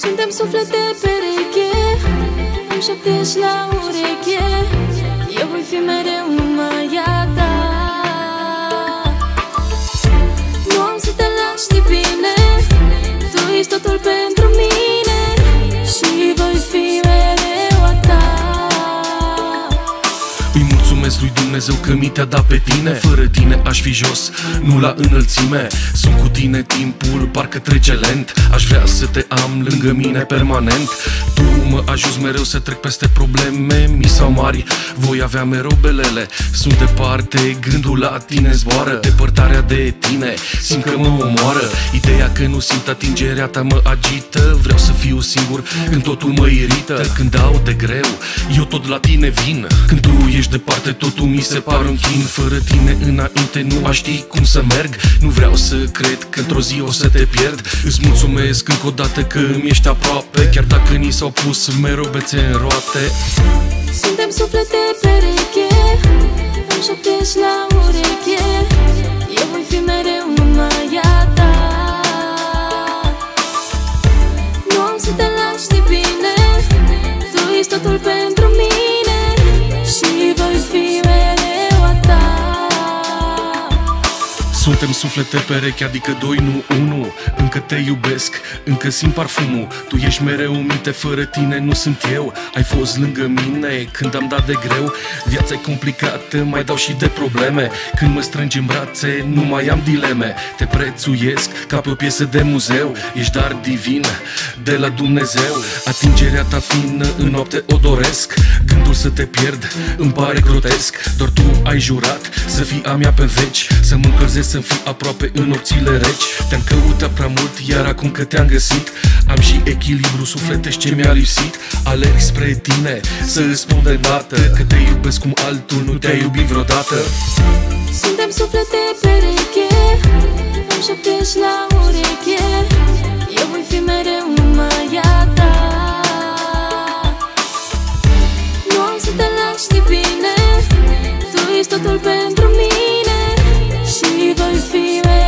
Suntem suflete pereche, îmi șoptești la ureche, eu voi fi mereu numai a ta. Nu am să te las, știi bine, tu ești totul pentru mine și voi fi mereu a ta. Îi mulțumesc lui Dumnezeu că mi te-a dat pe tine. Fără tine aș fi jos, nu la înălțime. Sunt cu tine, timpul parcă trece lent. Aș vrea să te am lângă mine permanent. Tu mă ajuți mereu să trec peste probleme mici sau mari, voi avea mereu belele. Sunt departe, gândul la tine zboară. Depărtarea de tine simt că mă omoară. Ideea că nu simt atingerea ta mă agită. Vreau să fiu singur când totul mă irită. Când dau de greu, eu tot la tine vin. Când tu ești departe, totul mi se pare un chin. Fără tine înainte nu aș ști cum să merg. Nu vreau să cred că într-o zi o să te pierd. Îți mulțumesc încă o dată că îmi ești aproape, chiar dacă ni s-au pus mereu bețe în roate. Suntem suflete pereche, îmi șoptești la ureche, eu voi fi mereu numai a ta. Nu am să te las, știi bine, tu ești totul pentru mine și voi fi mereu a ta. Suntem suflete pereche, adică doi, nu unu. Încă te iubesc, încă simt parfumul. Tu ești mereu în minte, fără tine nu sunt eu. Ai fost lângă mine când am dat de greu. Viața-i complicată, mai dau și de probleme. Când mă strângi în brațe, nu mai am dileme. Te prețuiesc ca pe o piesă de muzeu. Ești dar divin de la Dumnezeu. Atingerea ta fină în noapte o doresc. Gândul să te pierd îmi pare grotesc. Doar tu ai jurat să fii a mea pe veci, să mă încălzesc, să-mi fii aproape în nopțile reci. Te-am căutat prea mult, iar acum că te-am găsit, am și echilibru sufletesc ce mi-a lipsit. Alerg spre tine să îți spun de dată că te iubesc cum altul nu te-a iubit vreodată. Suntem suflete pereche, îmi șoptești la ureche, eu voi fi mereu numai a ta. Nu am să te las, știi bine, tu ești totul pentru mine și voi fi mereu